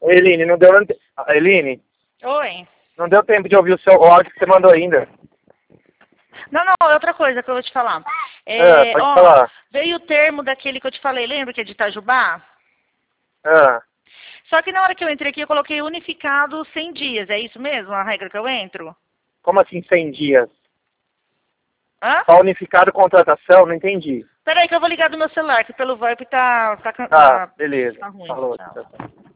Ô, Eline, não deu... Eline, Oi. não deu tempo de ouvir o áudio que você mandou ainda. Não, é outra coisa que eu vou te falar. Pode falar. Veio o termo daquele que eu te falei, lembra que é de Itajubá? Ah, Só que na hora que eu entrei aqui, eu coloquei unificado 100 dias. É isso mesmo, a regra que eu entro? como assim 100 dias? Hã? Só unificado contratação? Não entendi. Peraí que eu vou ligar do meu celular, que pelo VoIP tá Beleza. ruim. Falou. Tchau. Tchau, tchau.